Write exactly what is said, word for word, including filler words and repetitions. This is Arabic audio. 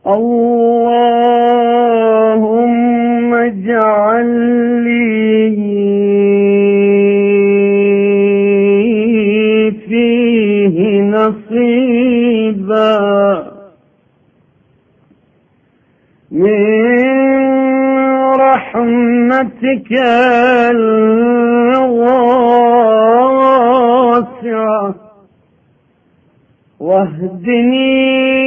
اللهم اجعل لي فيه نصيبا من رحمتك الواسعة واهدني